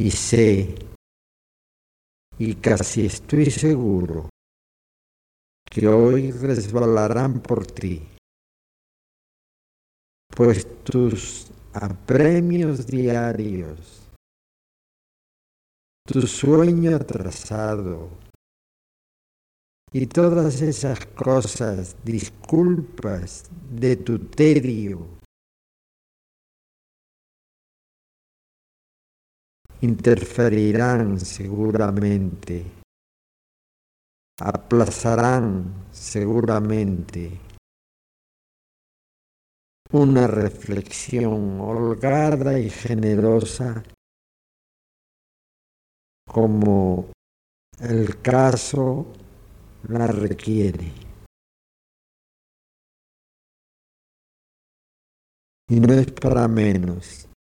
y sé, y casi estoy seguro, que hoy resbalarán por ti, pues tus apremios diarios, tu sueño atrasado y todas esas cosas, disculpas de tu tedio, interferirán seguramente, aplazarán seguramente una reflexión holgada y generosa como el caso la requiere. Y no es para menos.